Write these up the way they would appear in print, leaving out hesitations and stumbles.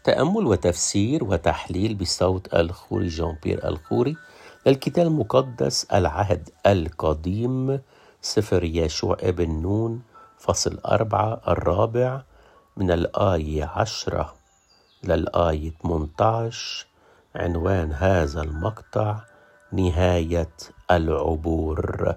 تأمل وتفسير وتحليل بصوت الخوري جان بيير الخوري للكتاب المقدس العهد القديم سفر يشوع ابن نون فصل 4 الرابع من الآية 10 للآية 18. عنوان هذا المقطع نهاية العبور.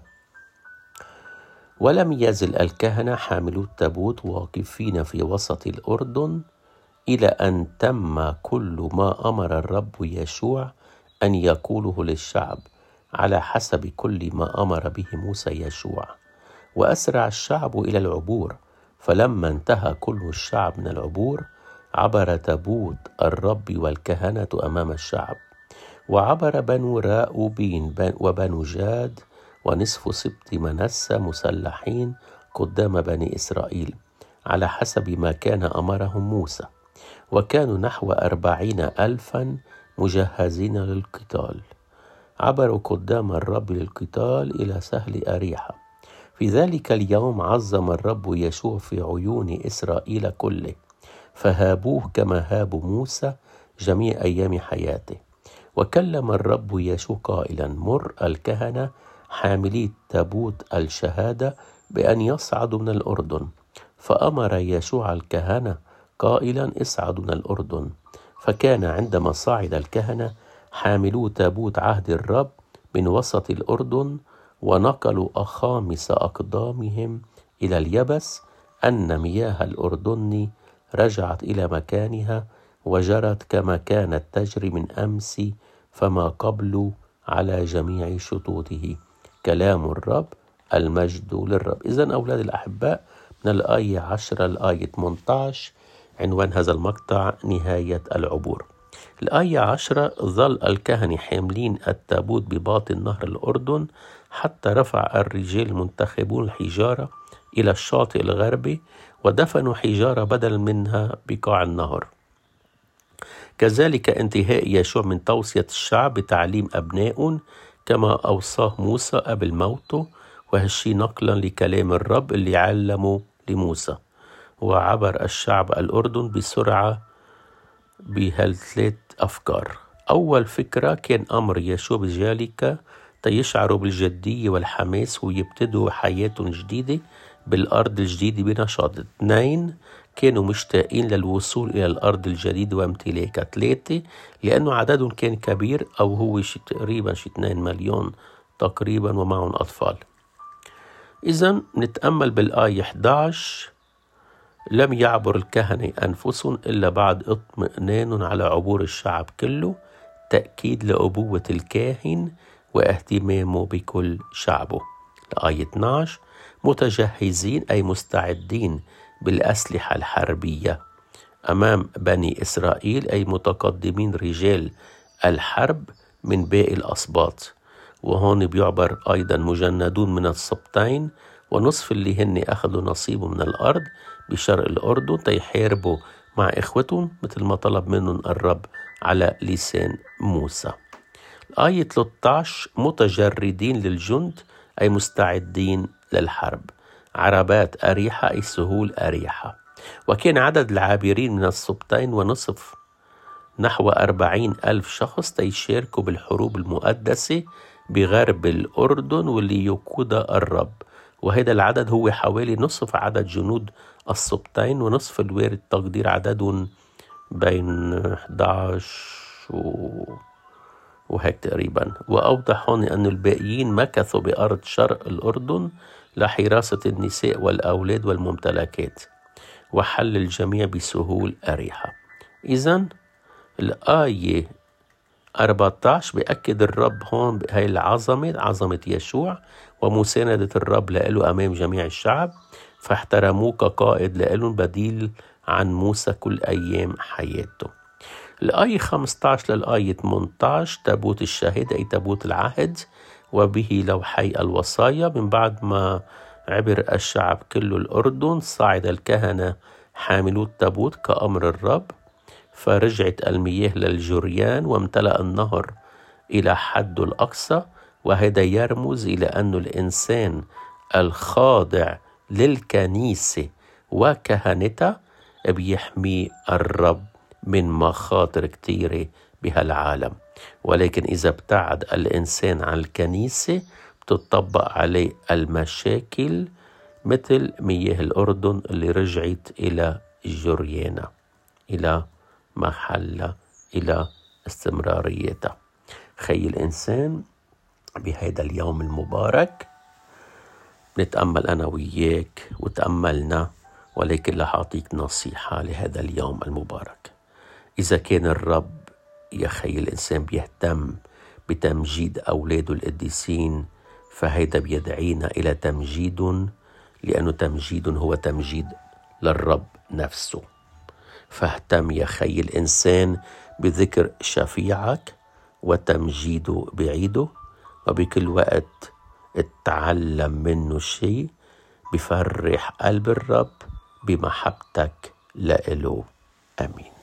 ولم يزل الكهنة حاملو التابوت واقفين في وسط الأردن إلى أن تم كل ما أمر الرب يشوع أن يقوله للشعب على حسب كل ما أمر به موسى يشوع. وأسرع الشعب إلى العبور، فلما انتهى كل الشعب من العبور عبر تابوت الرب والكهنة أمام الشعب. وعبر بنو راؤوبين وبنو جاد ونصف سبط منسى مسلحين قدام بني إسرائيل على حسب ما كان أمرهم موسى، وكانوا نحو 40,000 مجهزين للقتال. عبروا قدام الرب للقتال إلى سهل أريحة. في ذلك اليوم عظم الرب يشوع في عيون إسرائيل كله، فهابوه كما هابوا موسى جميع أيام حياته. وكلم الرب يشوع قائلا: مر الكهنة حاملي تابوت الشهادة بأن يصعدوا من الأردن. فأمر يشوع الكهنة قائلا: اصعدوا من الأردن. فكان عندما صعد الكهنة حاملو تابوت عهد الرب من وسط الأردن ونقلوا أخامس أقدامهم إلى اليبس، أن مياه الأردن رجعت إلى مكانها وجرت كما كانت تجري من أمس فما قبل على جميع شطوطه. كلام الرب، المجد للرب. إذن أولاد الأحباء، من الآية 10 للآية 18 عنوان هذا المقطع نهاية العبور. الآية 10: ظل الكهنة حاملين التابوت بباطن نهر الأردن حتى رفع الرجال المنتخبون الحجارة إلى الشاطئ الغربي ودفنوا حجارة بدل منها بقاع النهر. كذلك انتهاء يشوع من توصية الشعب بتعليم أبنائهم كما أوصاه موسى قبل موته، وهالشي نقلا لكلام الرب اللي علمه لموسى. وعبر الشعب الأردن بسرعة بهالثلاث أفكار. أول فكرة كان أمر يشوع بذلك تيشعروا بالجدية والحماس ويبتدوا حياتهم جديدة بالأرض الجديدة بنشاط. 2 كانوا مشتاقين للوصول إلى الأرض الجديدة وامتلاكها. 3 لأنه عددهم كان كبير، أو هو تقريبا 2 مليون تقريبا ومعهم أطفال. إذن نتأمل بالآية 11: لم يعبر الكهنة أنفسهم إلا بعد اطمئنان على عبور الشعب كله، تأكيد لأبوة الكاهن واهتمامه بكل شعبه. الآية 12: متجهزين أي مستعدين بالأسلحة الحربية أمام بني إسرائيل، أي متقدمين رجال الحرب من باقي الأسباط. وهون بيعبر أيضا مجندون من السبطين ونصف اللي هن أخذوا نصيبه من الأرض بشرق الأردن تيحاربوا مع إخوتهم مثل ما طلب منهم الرب على لسان موسى. الآية 13: متجردين للجند أي مستعدين للحرب. عربات أريحة أي سهول أريحة. وكان عدد العابرين من السبطين ونصف نحو 40,000 شخص تيشاركوا بالحروب المقدسة بغرب الأردن واللي يقودها الرب. وهذا العدد هو حوالي نصف عدد جنود السبطين، ونصف الوارد تقدير عددهم بين 11 وهيك تقريبا. وأوضح هون أن الباقيين مكثوا بأرض شرق الأردن لحراسة النساء والأولاد والممتلكات، وحل الجميع بسهول أريحة. إذن الآية 14 بيأكد الرب هون بهاي العظمة، عظمة يشوع ومساندة الرب له أمام جميع الشعب، فاحترموه كقائد لهم بديل عن موسى كل أيام حياته. الآية 15 للآية 18: تابوت الشهادة أي تابوت العهد وبه لوحي الوصايا. من بعد ما عبر الشعب كله الأردن صعد الكهنة حاملو التابوت كأمر الرب، فرجعت المياه للجريان وامتلأ النهر إلى حده الأقصى. وهذا يرمز إلى أن الإنسان الخاضع للكنيسة وكهنتها بيحمي الرب من مخاطر كتيرة بهالعالم، ولكن إذا ابتعد الإنسان عن الكنيسة بتطبق عليه المشاكل مثل مياه الأردن اللي رجعت إلى جريانها، إلى محلها، إلى استمراريتها. خي الإنسان بهذا اليوم المبارك نتأمل أنا وياك وتأملنا، ولكن رح أعطيك نصيحة لهذا اليوم المبارك. إذا كان الرب يا خي الإنسان بيهتم بتمجيد أولاده القديسين، فهيدا بيدعينا إلى تمجيد، لأنه تمجيد هو تمجيد للرب نفسه. فاهتم يا خي الإنسان بذكر شفيعك وتمجيده بعيده، وبكل وقت اتعلم منه شيء بفرح قلب الرب بمحبتك لإله. آمين.